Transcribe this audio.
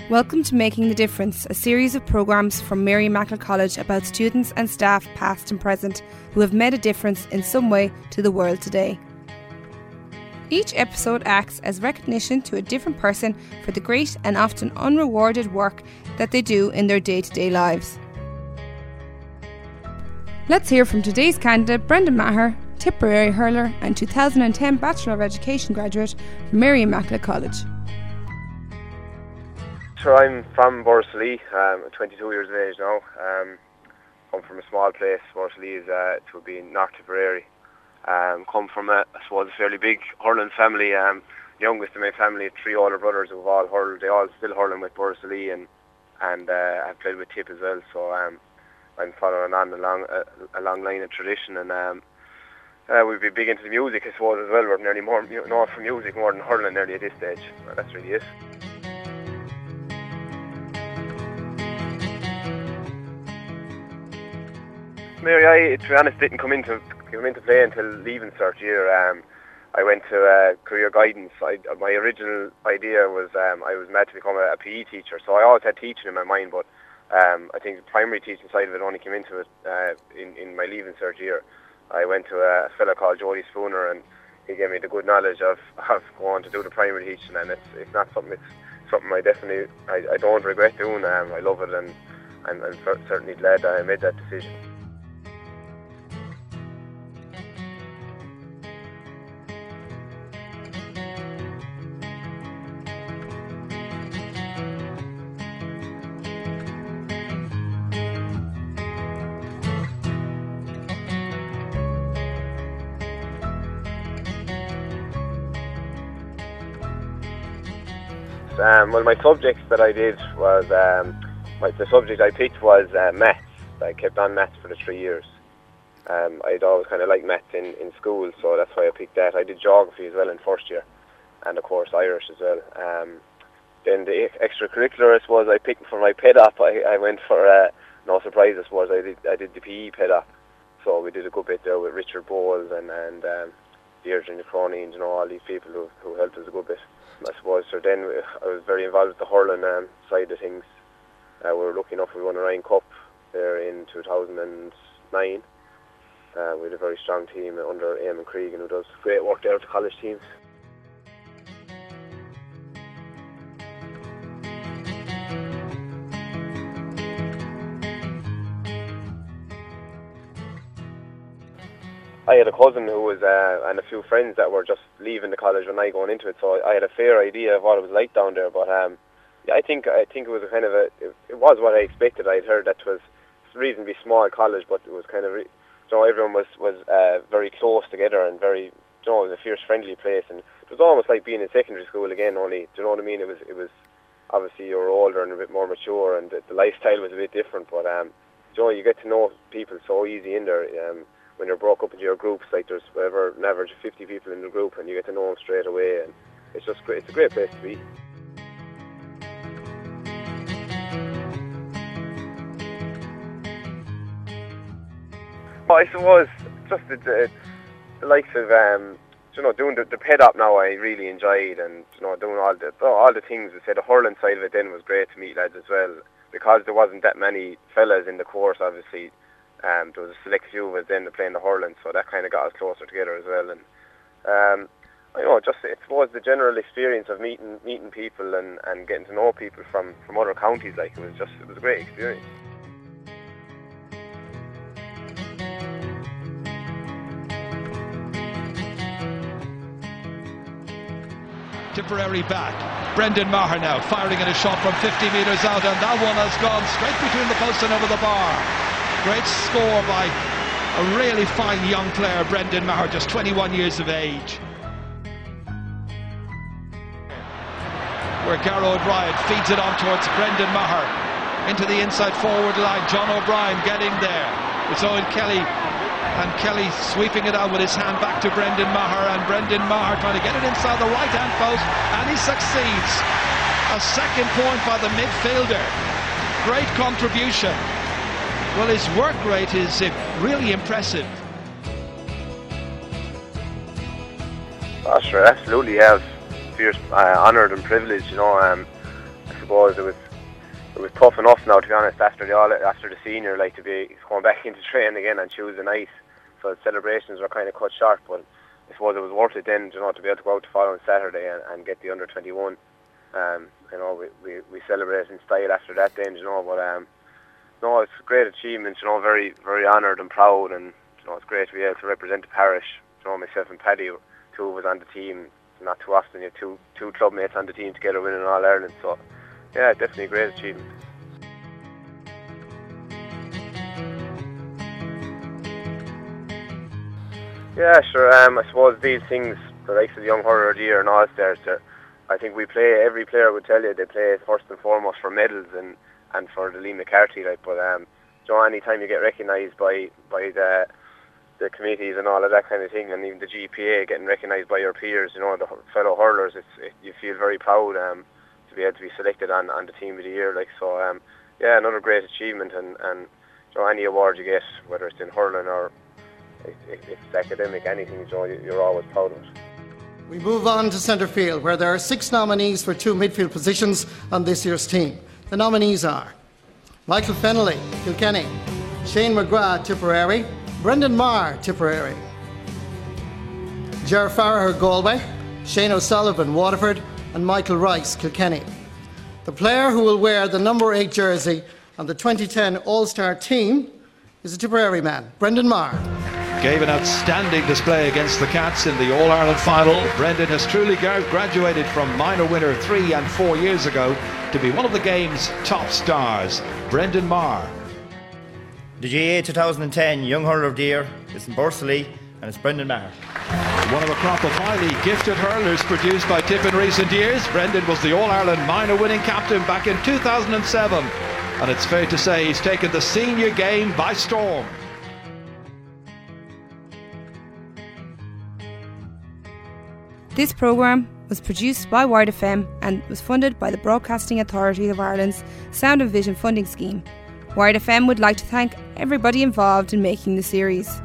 Welcome to Making the Difference, a series of programmes from Mary Immaculate College about students and staff past and present who have made a difference in some way to the world today. Each episode acts as recognition to a different person for the great and often unrewarded work that they do in their day-to-day lives. Let's hear from today's candidate, Brendan Maher, Tipperary hurler and 2010 Bachelor of Education graduate from Mary Immaculate College. Sure, I'm from Borrisoleigh. I'm 22 years of age now. Come from a small place. Borrisoleigh is to be in North Tipperary. Come from a fairly big hurling family. Youngest in my family, 3 older brothers who've all hurled. They all still hurling with Borrisoleigh and I've played with Tip as well. So I'm following on a long line of tradition, and we'd be big into the music, I suppose, as well. We're nearly more known for music more than hurling nearly at this stage. That's really it. Mary, to be honest, didn't come into play until leaving cert year. I went to career guidance. My original idea was I was meant to become a PE teacher, so I always had teaching in my mind, but I think the primary teaching side of it only came into it in my leaving cert year. I went to a fellow called Jody Spooner, and he gave me the good knowledge of going to do the primary teaching, and it's not something. It's something I don't regret doing. I love it, and I'm certainly glad that I made that decision. Well, my subjects that I did was the subject I picked was maths. I kept on maths for the 3 years. I'd always kind of liked maths in school, so that's why I picked that. I did geography as well in first year, and of course Irish as well. Then the extracurricular, I suppose, I picked for my ped-op. I went for no surprise, I suppose. I did the PE ped-op, so we did a good bit there with Richard Bowles and Deirdre Nicroney, and all these people who helped us a good bit, I suppose. So then I was very involved with the hurling side of things. We were lucky enough we won a Ryan Cup there in 2009. We had a very strong team under Eamon Cregan, who does great work there with the college teams. I had a cousin who was, and a few friends that were just leaving the college when I going into it, so I had a fair idea of what it was like down there. But I think it was a kind of it was what I expected. I'd heard that it was a reasonably small college, but it was kind of, everyone was very close together and very, it was a fierce, friendly place, and it was almost like being in secondary school again. Only, do you know what I mean? It was obviously you were older and a bit more mature, and the lifestyle was a bit different. But you get to know people so easy in there. When you're broke up into your groups, like there's an average of 50 people in the group, and you get to know them straight away, and it's just great. It's a great place to be. Well, I suppose just the likes of doing the ped-op now I really enjoyed, and doing all the things. I said the hurling side of it then was great to meet lads as well, because there wasn't that many fellas in the course. Obviously, there was a select few of us then playing the hurling, so that kind of got us closer together as well. And it was the general experience of meeting people and getting to know people from other counties. Like it was a great experience. Tipperary back. Brendan Maher now firing in a shot from 50 metres out, and that one has gone straight between the post and over the bar. Great score by a really fine young player, Brendan Maher, just 21 years of age. Where Garrow O'Brien feeds it on towards Brendan Maher into the inside forward line. John O'Brien getting there. It's Owen Kelly, and Kelly sweeping it out with his hand back to Brendan Maher, and Brendan Maher trying to get it inside the right hand post, and he succeeds. A second point by the midfielder. Great contribution. Well, his work rate is really impressive. Oh, sure, absolutely. Yeah, fierce, honoured and privileged. I suppose it was tough enough now, to be honest, after the senior, like, to be going back into training again on Tuesday night. So the celebrations were kind of cut short, but I suppose it was worth it then, to be able to go out the following Saturday and get the under 21. We celebrated in style after that then, but it's a great achievement, very, very honoured and proud, and it's great to be able to represent the parish. Myself and Paddy, two of us on the team. Not too often you have two club mates on the team together winning All-Ireland, so yeah, definitely a great achievement. Yeah, sure. I suppose these things, the likes of the Young Hurler of the Year and All-Stars, I think every player would tell you they play first and foremost for medals and for the Liam McCarthy. But any time you get recognised by the committees and all of that kind of thing, and even the GPA getting recognised by your peers, the fellow hurlers, you feel very proud to be able to be selected on the team of the year. Another great achievement, and any award you get, whether it's in hurling or if it's academic, anything, you're always proud of it. We move on to centre field, where there are 6 nominees for 2 midfield positions on this year's team. The nominees are Michael Fennelly, Kilkenny; Shane McGrath, Tipperary; Brendan Maher, Tipperary; Ger Farragher, Galway; Shane O'Sullivan, Waterford; and Michael Rice, Kilkenny. The player who will wear the number 8 jersey on the 2010 All-Star team is a Tipperary man, Brendan Maher. Gave an outstanding display against the Cats in the All-Ireland final. Brendan has truly graduated from minor winner 3 and 4 years ago to be one of the game's top stars. Brendan Maher. The GAA 2010 Young Hurler of the Year is in Borsaley, and it's Brendan Maher. One of a crop of highly gifted hurlers produced by Tip in recent years, Brendan was the All-Ireland minor winning captain back in 2007, and it's fair to say he's taken the senior game by storm. This programme was produced by Wide FM and was funded by the Broadcasting Authority of Ireland's Sound and Vision funding scheme. Wide FM would like to thank everybody involved in making the series.